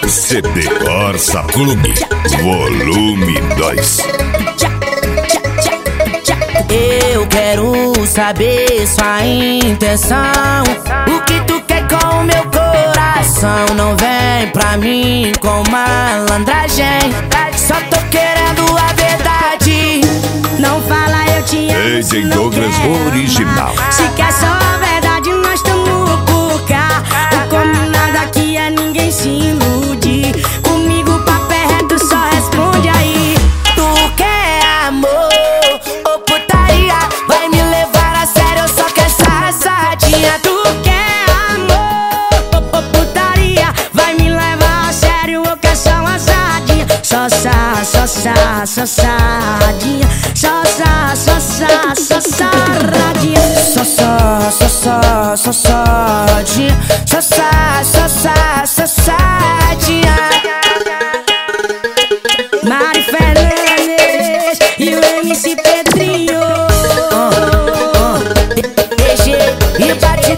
CD Corsa Clube, volume 2. Eu quero saber sua intenção. O que tu quer com o meu coração? Não vem pra mim com malandragem. Só tô querendo a verdade. Não fala eu te amo. DJ Douglas original. Se quer só a verdade, nós tamo por cá. O combinado aqui é ninguém se iludir. Comigo papo é reto, só responde aí. Tu quer amor ou putaria? Vai me levar a sério, eu só quero safadinha. Tu quer amor ou putaria? Vai me levar a sério, eu quero só uma sardinha. Só saradinha. Só saradinha. Safadinha. Mari Fernandes e o MC Pedrinho. DG e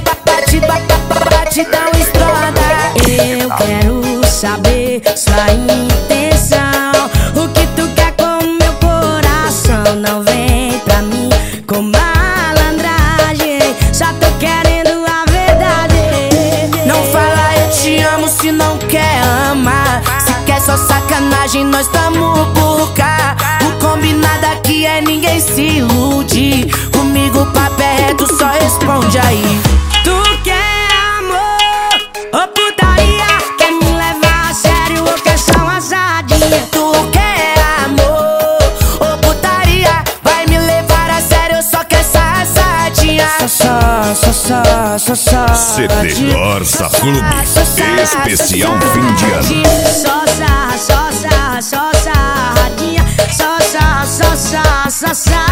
batidão estrada. Eu quero saber sua intenção. O que tu quer com meu coração? Não vem pra mim com malandragem. Só tô querendo a verdade. Não fala eu te amo se não quer amar. Se quer só sacanagem, nós tamo por cá. O combinado aqui é ninguém se iludir. Comigo o papo é reto, só responde aí. Tu quer amor ou putaria? Quer me levar a sério ou quer só uma sardinha? Tu quer amor ou putaria? Vai me levar a sério, eu só quero safadinha. CD Corsa Clube, especial fim de ano. Só saradinha. Só saradinha.